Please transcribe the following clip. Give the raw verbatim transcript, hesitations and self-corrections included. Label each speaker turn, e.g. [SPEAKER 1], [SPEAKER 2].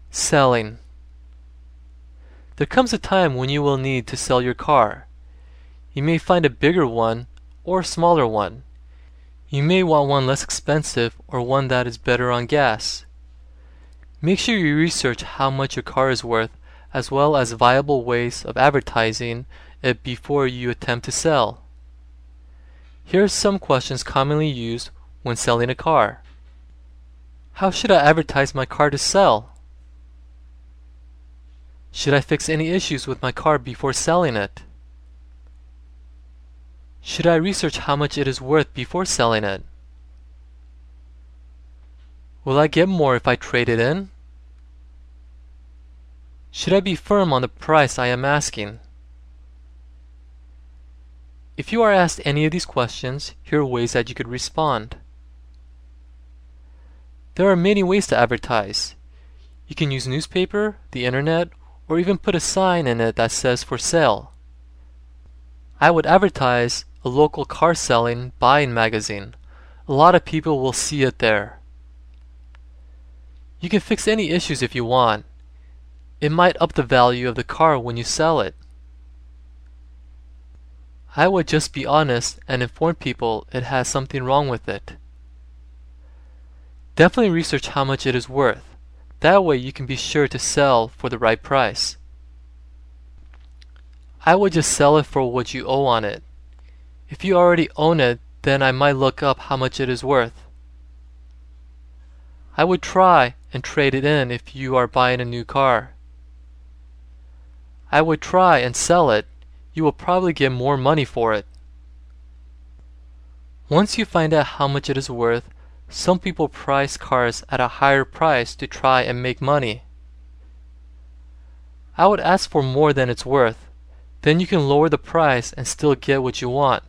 [SPEAKER 1] Selling. There comes a time when you will need to sell your car. You may find a bigger one or a smaller one. You may want one less expensive or one that is better on gas. Make sure you research how much your car is worth as well as viable ways of advertising it before you attempt to sell. Here are some questions commonly used when selling a car. How should I advertise my car to sell? Should I fix any issues with my car before selling it? Should I research how much it is worth before selling it? Will I get more if I trade it in? Should I be firm on the price I am asking? If you are asked any of these questions, here are ways that you could respond. There are many ways to advertise. You can use newspaper, the internet, or even put a sign in it that says for sale. I would advertise a local car selling buying magazine. A lot of people will see it there. You can fix any issues if you want. It might up the value of the car when you sell it. I would just be honest and inform people it has something wrong with it. Definitely research how much it is worth. That way you can be sure to sell for the right price. I would just sell it for what you owe on it. If you already own it, then I might look up how much it is worth. I would try and trade it in if you are buying a new car. I would try and sell it. You will probably get more money for it. Once you find out how much it is worth, some people price cars at a higher price to try and make money. I would ask for more than it's worth. Then you can lower the price and still get what you want.